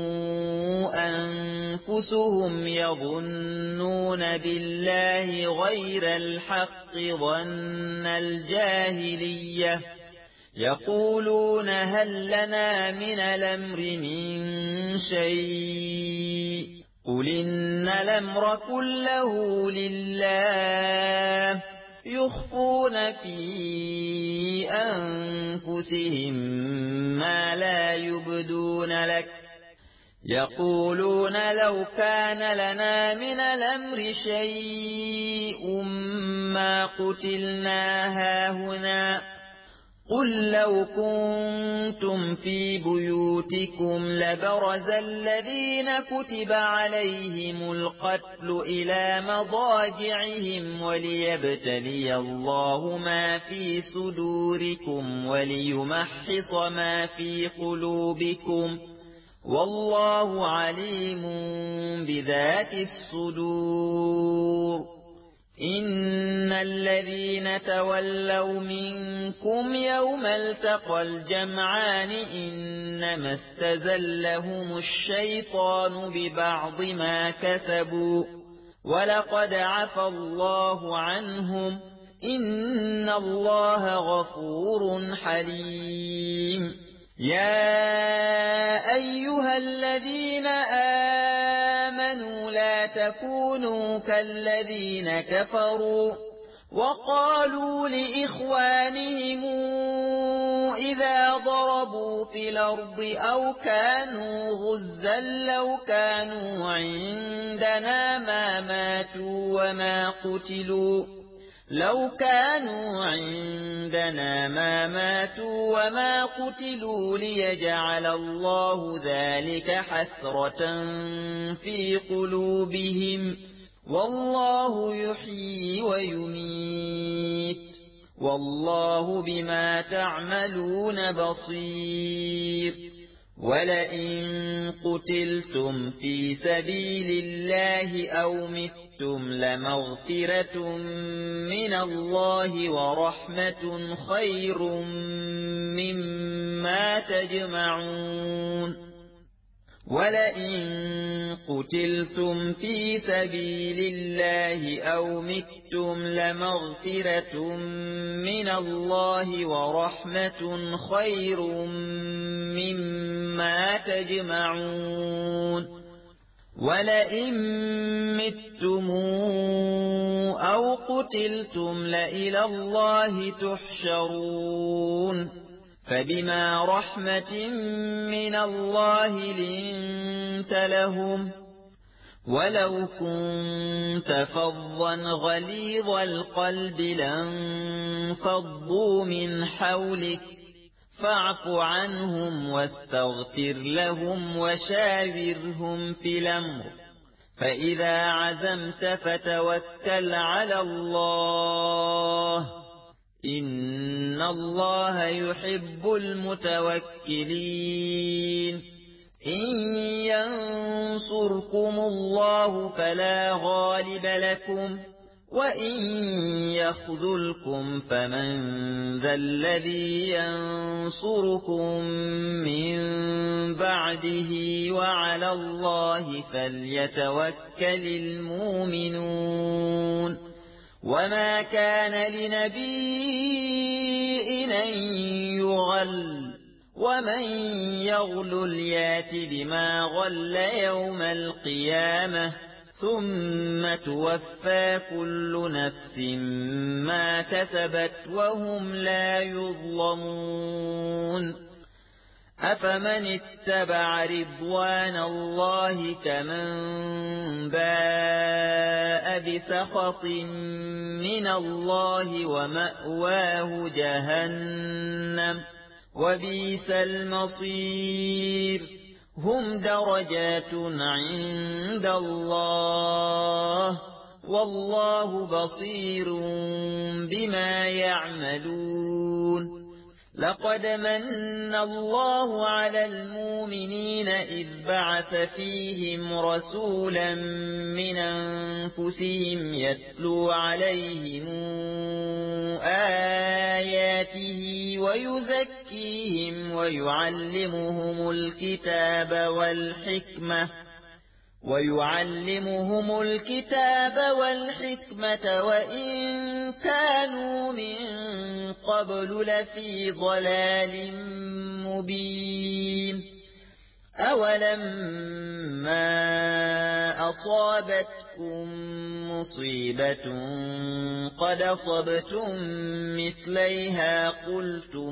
أنفسهم يظنون بالله غير الحق ظن الجاهلية يقولون هل لنا من الأمر من شيء قل إن الأمر كله لله يخفون في أنفسهم ما لا يبدون لك يقولون لو كان لنا من الأمر شيء ما قتلنا هاهنا قل لو كنتم في بيوتكم لبرز الذين كتب عليهم القتل إلى مضاجعهم وليبتلي الله ما في صدوركم وليمحص ما في قلوبكم والله عليم بذات الصدور إن الذين تولوا منكم يوم التقى الجمعان إنما استزلهم الشيطان ببعض ما كسبوا ولقد عفى الله عنهم إن الله غفور حليم يا أيها الذين آمنوا لا تكونوا كالذين كفروا وقالوا لإخوانهم إذا ضربوا في الأرض أو كانوا غزا لو كانوا عندنا ما ماتوا وما قتلوا ليجعل الله ذلك حسرة في قلوبهم والله يحيي ويميت والله بما تعملون بصير ولئن قتلتم في سبيل الله أو متم لمغفرة من الله ورحمة خير مما تجمعون ولئن قتلتم في سبيل الله أو متم لمغفرة من الله ورحمة خير مما تجمعون ولئن متم أو قتلتم لإلى الله تحشرون فبما رحمة من الله لنت لهم ولو كنت فظا غليظ القلب لانفضوا من حولك فاعف عنهم واستغفر لهم وشاورهم في الأمر فإذا عزمت فتوكل على الله إن الله يحب المتوكلين إن ينصركم الله فلا غالب لكم وإن يخذلكم فمن ذا الذي ينصركم من بعده وعلى الله فليتوكل المؤمنون وما كان لنبي أن يغل ومن يغلل يات بما غل يوم القيامة ثم توفى كل نفس ما كسبت وهم لا يظلمون أفمن اتبع رضوان الله كمن باء بسخط من الله ومأواه جهنم وبئس المصير هم درجات عند الله والله بصير بما يعملون لقد من الله على المؤمنين إذ بعث فيهم رسولا من أنفسهم يتلو عليهم آياته ويزكيهم ويعلمهم الكتاب والحكمة وإن كانوا من قبل لفي ضلال مبين أولما أصابتكم مصيبة قد أصبتم مثليها قلتم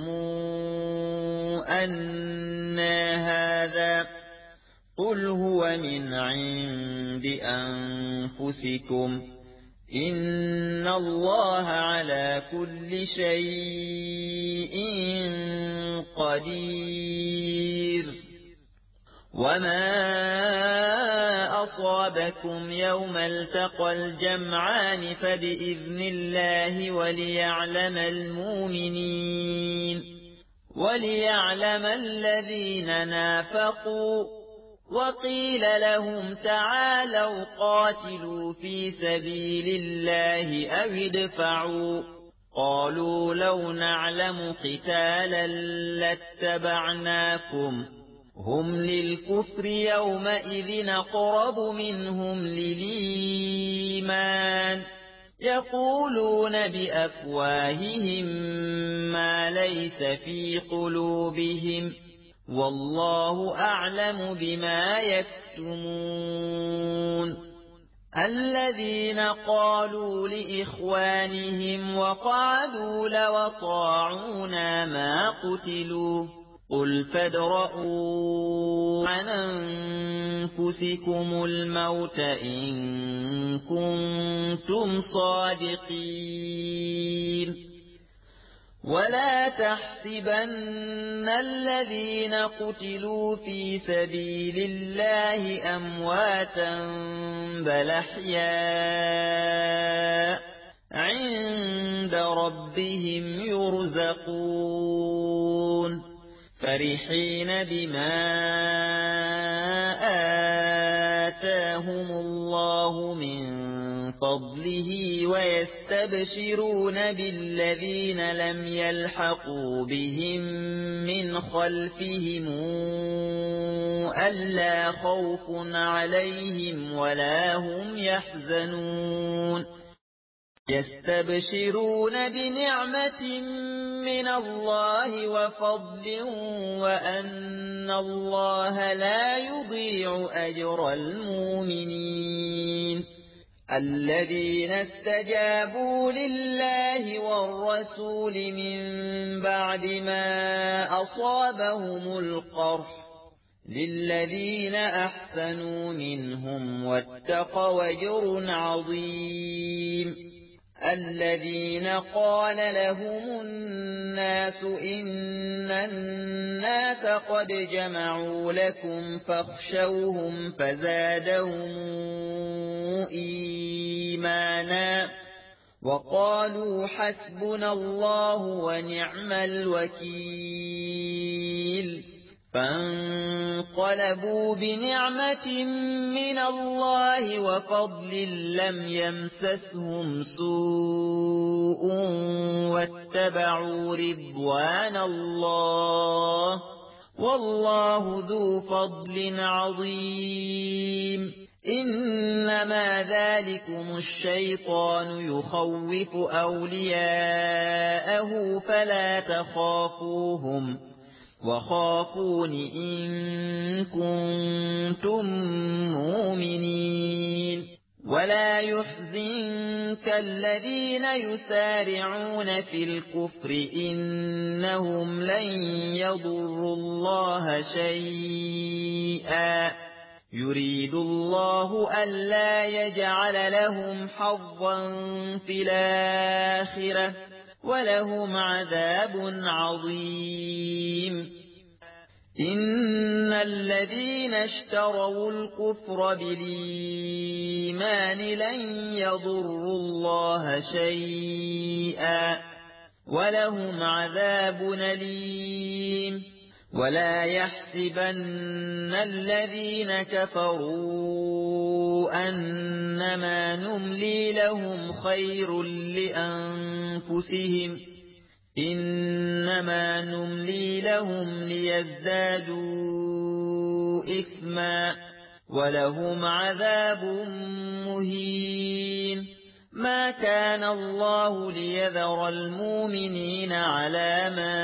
أنى هذا قل هو من عند أنفسكم إن الله على كل شيء قدير وما أصابكم يوم التقى الجمعان فبإذن الله وليعلم الذين نافقوا وقيل لهم تعالوا قاتلوا في سبيل الله أو ادفعوا قالوا لو نعلم قتالا لاتبعناكم هم للكفر يومئذ أقرب منهم للإيمان يقولون بأفواههم ما ليس في قلوبهم والله أعلم بما يكتمون الذين قالوا لإخوانهم وقعدوا لو أطاعونا ما قتلوا قل فادرءوا عن أنفسكم الموت إن كنتم صادقين ولا تحسبن الذين قتلوا في سبيل الله أمواتا بل أحياء عند ربهم يرزقون فرحين بما آتاهم الله من فضله ويستبشرون بالذين لم يلحقوا بهم من خلفهم ألا خوف عليهم ولا هم يحزنون يستبشرون بنعمة من الله وفضل وأن الله لا يضيع أجر المؤمنين الذين استجابوا لله والرسول من بعد ما أصابهم القرح للذين أحسنوا منهم واتقوا أجر عظيم الذين قال لهم الناس إن الناس قد جمعوا لكم فاخشوهم فزادهم إيمانا وقالوا حسبنا الله ونعم الوكيل فانقلبوا بنعمة من الله وفضل لم يمسسهم سوء واتبعوا رضوان الله والله ذو فضل عظيم إنما ذلكم الشيطان يخوف أولياءه فلا تخافوهم وخافون إن كنتم مؤمنين ولا يحزنك الذين يسارعون في الكفر إنهم لن يضروا الله شيئا يريد الله ألا يجعل لهم حظا في الآخرة ولهم عذاب عظيم إن الذين اشتروا الكفر بالإيمان لن يضروا الله شيئا ولهم عذاب أليم ولا يحسبن الذين كفروا أنما نملي لهم خير لأنفسهم إنما نملي لهم ليزدادوا إثما ولهم عذاب مهين ما كان الله ليذر المؤمنين على ما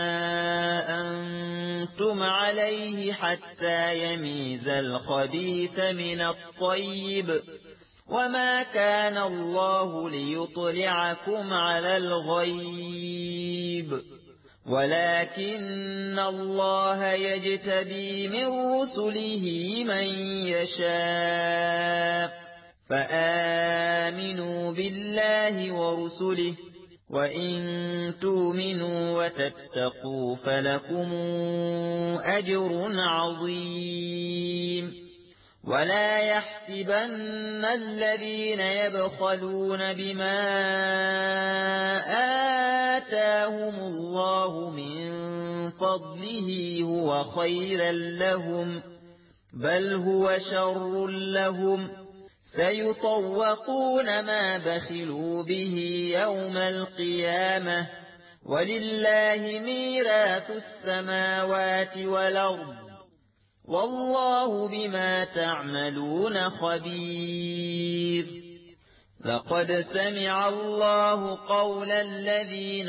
أنتم عليه حتى يميز الخبيث من الطيب وما كان الله ليطلعكم على الغيب ولكن الله يجتبي من رسله من يشاء فآمنوا بالله ورسله وإن تؤمنوا وتتقوا فلكم أجر عظيم ولا يحسبن الذين يبخلون بما آتاهم الله من فضله هو خيرا لهم بل هو شر لهم سيطوقون ما بخلوا به يوم القيامة ولله ميراث السماوات والأرض والله بما تعملون خبير لقد سمع الله قول الذين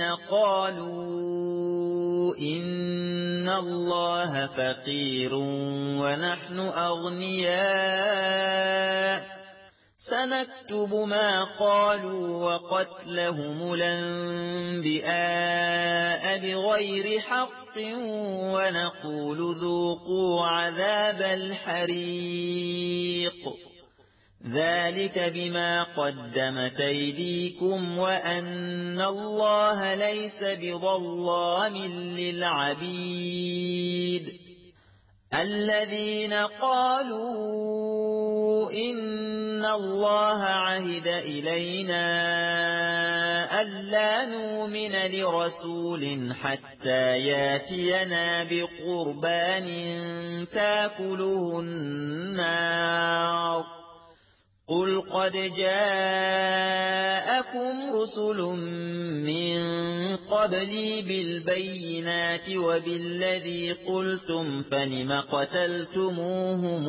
قالوا إن الله فقير ونحن أغنياء سنكتب ما قالوا وقتلهم الأنبياء بغير حق ونقول ذوقوا عذاب الحريق ذلك بما قدمت أيديكم وأن الله ليس بظلام للعبيد الذين قالوا إن الله عهد إلينا ألا نؤمن لرسول حتى ياتينا بقربان تاكله النار قل قد جاءكم رسل من قبلي بالبينات وبالذي قلتم فلم قتلتموهم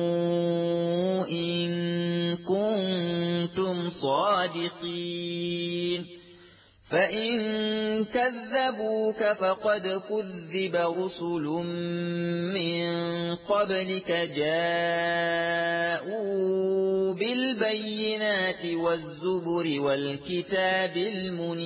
إن كنتم صادقين فإن كذبوك فقد كذب رسل من قبلك جاءوا بالبينات والزبر والكتاب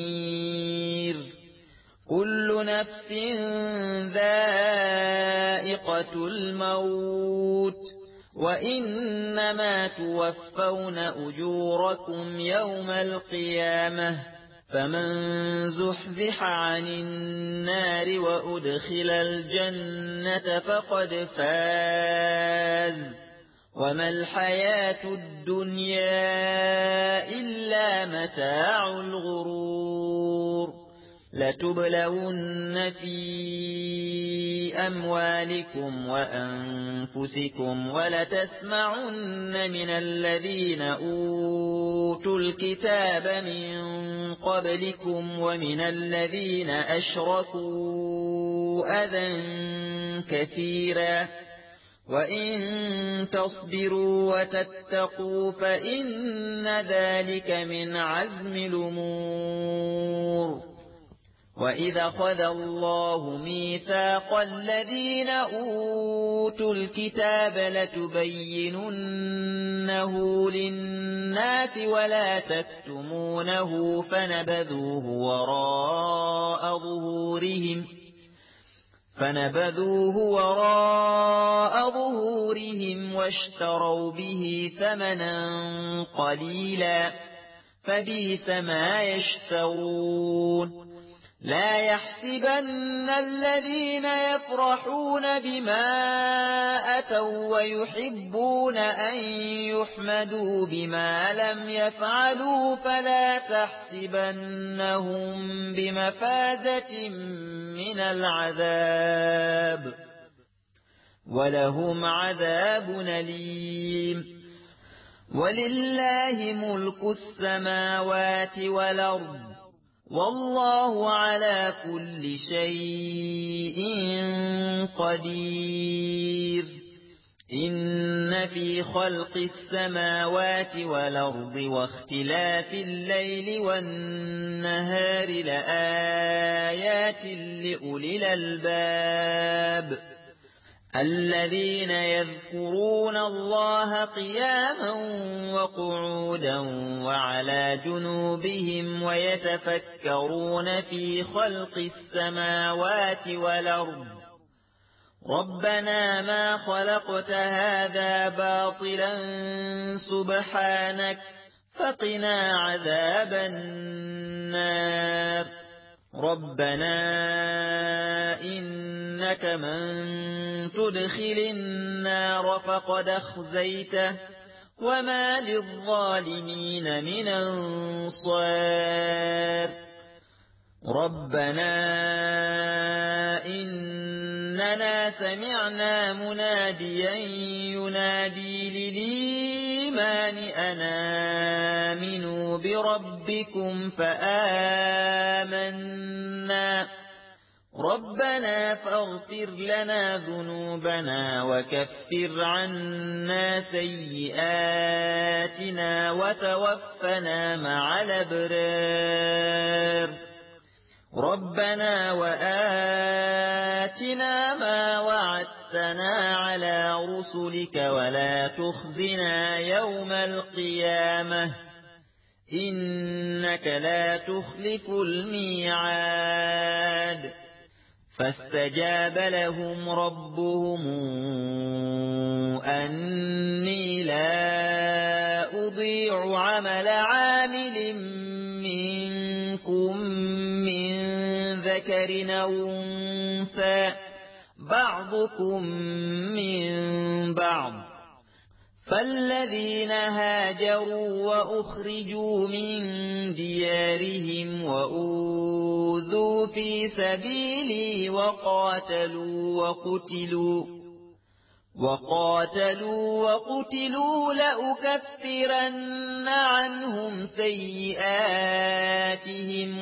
المنير كل نفس ذائقة ذائقة الموت وإنما توفون أجوركم يوم القيامة فمن زحزح عن النار وأدخل الجنة فقد فاز وما الحياة الدنيا إلا متاع الغرور لتبلون في أموالكم وأنفسكم ولتسمعن من الذين أوتوا الكتاب من قبلكم ومن الذين أشركوا أذى كثيرا وإن تصبروا وتتقوا فإن ذلك من عزم الأمور وإذا أخذ الله ميثاق الذين أوتوا الكتاب لتبيننه للناس ولا تكتمونه فنبذوه وراء ظهورهم واشتروا به ثمنا قليلا فبئس ما يشترون لا يحسبن الذين يفرحون بما أتوا ويحبون أن يحمدوا بما لم يفعلوا فلا تحسبنهم بمفازة من العذاب ولهم عذاب أليم ولله ملك السماوات والأرض والله على كل شيء قدير إن في خلق السماوات والأرض واختلاف الليل والنهار لآيات لأولي الألباب الذين يذكرون الله قياما وقعودا وعلى جنوبهم ويتفكرون في خلق السماوات والأرض ربنا ما خلقت هذا باطلا سبحانك فقنا عذاب النار ربنا إنك من تدخل النار فقد أخزيته وما للظالمين من أنصار ربنا إننا سمعنا مناديا ينادي للإيمان أن آمنوا بربكم فآمنا ربنا فاغفر لنا ذنوبنا وكفر عنا سيئاتنا وتوفنا مع الأبرار ربنا وآتنا ما وعدتنا على رسلك ولا تخزنا يوم القيامة إنك لا تخلف الميعاد فاستجاب لهم ربهم أني لا أضيع عمل عامل منكم من ذكر أو أنثى بعضكم من بعض فالذين هاجروا وأخرجوا من ديارهم وأوذوا في سبيلي وقاتلوا لأكفرن عنهم سيئاتهم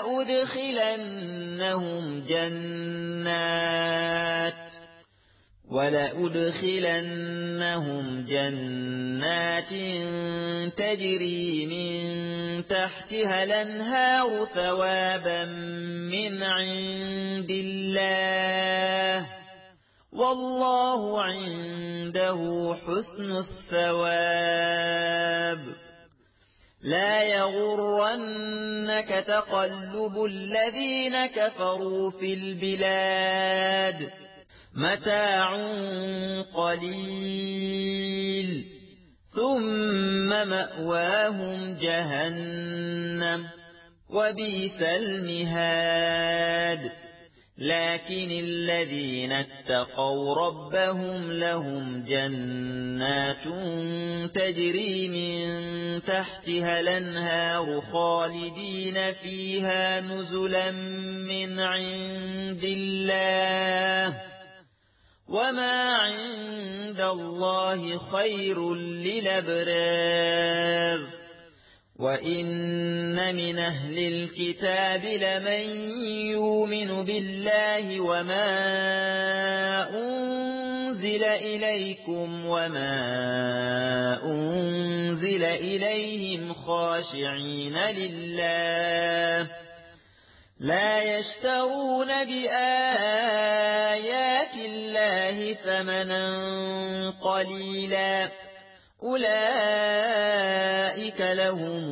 ولأدخلنهم جنات تجري من تحتها الأنهار ثوابا من عند الله والله عنده حسن الثواب لا يغرنك تقلب الذين كفروا في البلاد متاع قليل ثم مأواهم جهنم وبئس المهاد لكن الذين اتقوا ربهم لهم جنات تجري من تحتها الأنهار خالدين فيها نزلا من عند الله وما عند الله خير للأبرار وإن من أهل الكتاب لمن يؤمن بالله وما أنزل إليكم وما أنزل إليهم خاشعين لله لا يشترون بآيات الله ثمنا قليلا أولئك لهم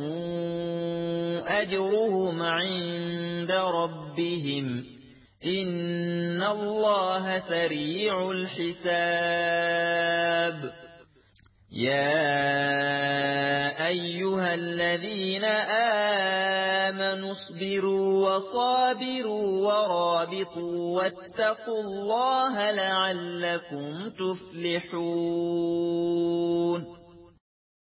أجرهم عند ربهم إن الله سريع الحساب يا أيها الذين آمنوا اصبروا وصابروا ورابطوا واتقوا الله لعلكم تفلحون